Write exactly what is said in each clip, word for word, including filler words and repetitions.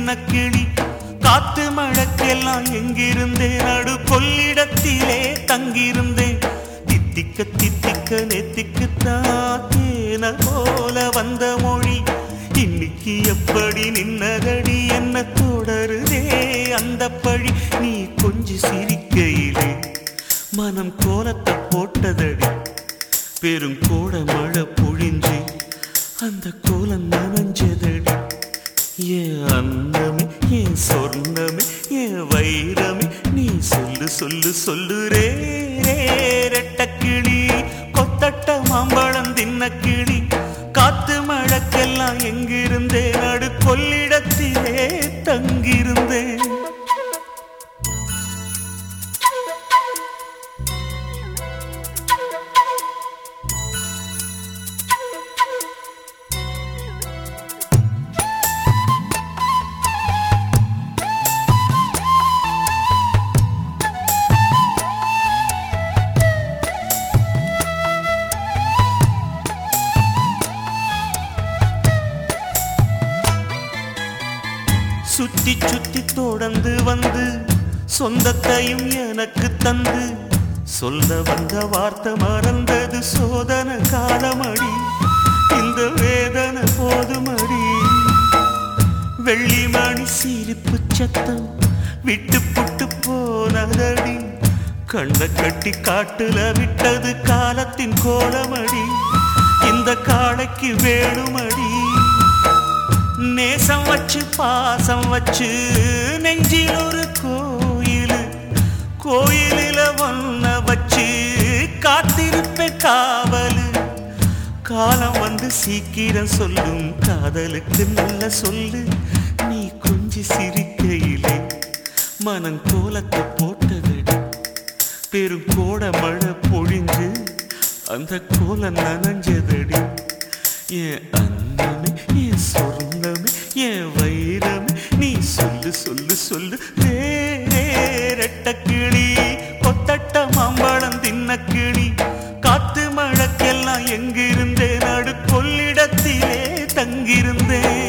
தின்னக்கிளி காத்து மழக்கெல்லாம் எங்கிருந்தேன் நடு கொள்ளிடத்திலே தங்கியிருந்தேன் தித்திக்க தித்திக்க நெத்திக்குத்தான் தேன போல வந்த மொழி இன்னைக்கு எப்படி நின்னதடி என்ன தொடருதே அந்த பழி நீ கொஞ்சம் சிரிக்கையிலே மனம் கோலத்தை போட்டதடி பெருங்கோட மழை பொழிஞ்சு அந்த கோலம் நனைஞ்சதடி ஏன் அன்னமே ஏன் சொர்ணமே ஏன் வைரமே நீ சொல்லு சொல்லு சொல்லு ரே ரே ரெட்டக்கிளி கொத்தட்ட மாம்பழம் தின்னக்கிளி காத்து மழக்கெல்லாம் எங்கிருந்தேன் நடு கொள்ளிடத்திலே தங்கியிருந்தேன் சுத்தி சுத்தி தொடர்ந்து வந்து சொந்தத்தையும் எனக்கு தந்து சொல்ல வந்த வார்த்தை மறந்தது சோதனை காலமடி இந்த வேதனை போதுமடி வெள்ளிமணி சிரிப்பு சத்தம் விட்டு புட்டு போனதடி கண்ண கட்டி காட்டுல விட்டது காலத்தின் கோலமடி இந்த காளைக்கு வேணுமடி நேசம் வச்சு பாசம் வச்சு நெஞ்சில் ஒரு கோயில் கோயிலில ஒன்ன வச்சு காத்திருப்ப காவலு காலம் வந்து சீக்கிரம் சொல்லும் காதலுக்கு நல்ல சொல்லு நீ கொஞ்சம் சிரிக்கையிலே மனம் கோலத்தை போட்டதடி பெருங்கோட மழை பொழிஞ்சு அந்த கோலம் நனைஞ்சதடி ஏன் அன்னமே ஏன் சொர்ணமே ஏன் வைரமே நீ சொல்லு சொல்லு சொல்லு ரே ரே ரெட்டக்கிளி கொத்தட்ட மாம்பழம் தின்னக்கிளி காத்து மழக்கெல்லாம் எங்கிருந்தேன் நடு கொள்ளிடத்திலே தங்கியிருந்தேன்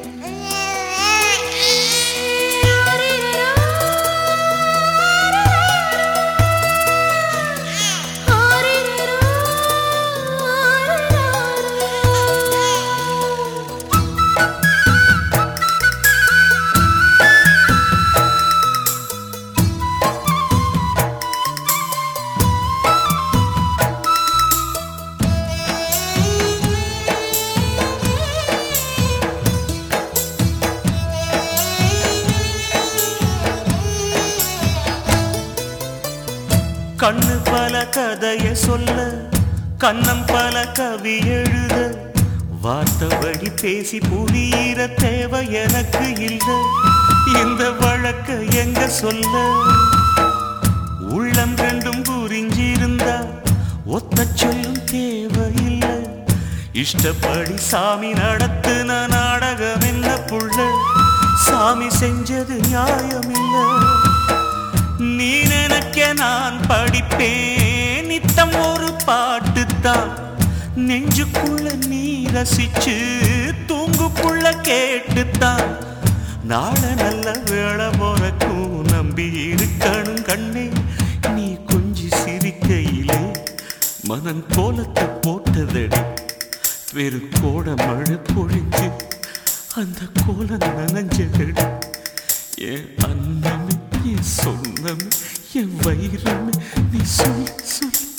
கண்ணு பல கதைய சொல்ல கண்ணம் பல கவி எழுத வார்த்தை வழி பேசி புரியிற தேவை எனக்கு இல்லை இந்த வழக்க எங்க சொல்ல உள்ளம் ரெண்டும் புரிஞ்சிருந்தா ஒத்த சொல்லும் தேவையில்லை இஷ்டப்படி சாமி நடத்துன நாடகம் என்ன புள்ள சாமி செஞ்சது நியாயமில்லை நீ நினைக்க நான் படிப்பேன் நித்தம் ஒரு பாட்டுத்தான் நெஞ்சுக்குள்ள நீ ரசிச்சு தூங்குக்குள்ள கேட்டுத்தான் நாள நல்ல வேளை போறக்கும் நம்பி இருக்கணும் கண்ணே நீ கொஞ்சம் சிரிக்கையிலே மனம் கோலத்தை போட்டதடி பெருங்கோட மழை பொழிஞ்சு அந்த கோலம் நனைஞ்சதடி ஏன் அன்னமே என் சொன்னமே என் வைரமே நீ சொல் சொல்